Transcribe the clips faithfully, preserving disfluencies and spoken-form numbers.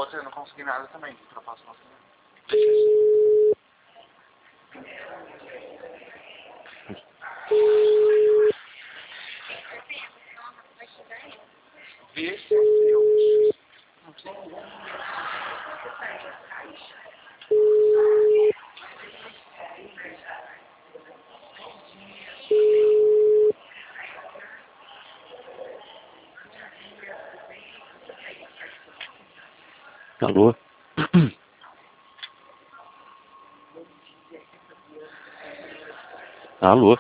você não conseguir nada também, ultrapassa o nosso limite. Vê se é seu. Não sei. Alô? Alô?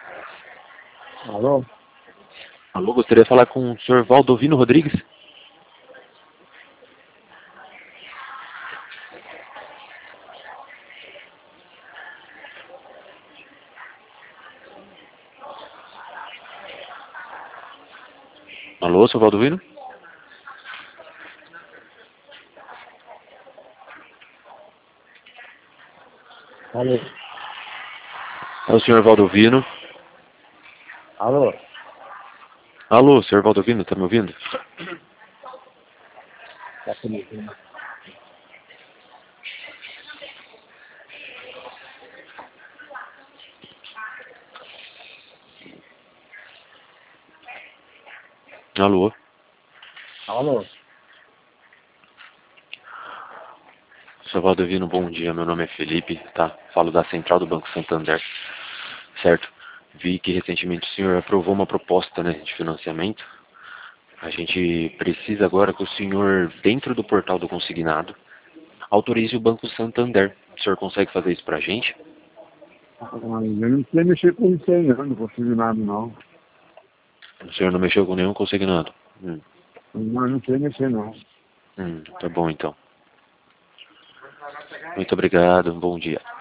Alô? Alô, gostaria de falar com o senhor Valdovino Rodrigues? Alô, senhor Valdovino? Alô? É o senhor Valdovino. Alô? Alô, senhor Valdovino, tá me ouvindo? Tá comigo. Alô? Alô? Senhor Valdovino, bom dia. Meu nome é Felipe, tá? Falo da Central do Banco Santander, certo? Vi que recentemente o senhor aprovou uma proposta, né, de financiamento. A gente precisa agora que o senhor, dentro do portal do consignado, autorize o Banco Santander. O senhor consegue fazer isso pra gente? Ah, eu não sei mexer com isso aí, não. Não consigo nada, não. O senhor não mexeu com nenhum consignado? Hum, Não, não sei mexer, não. hum, tá bom então. Muito obrigado, bom dia.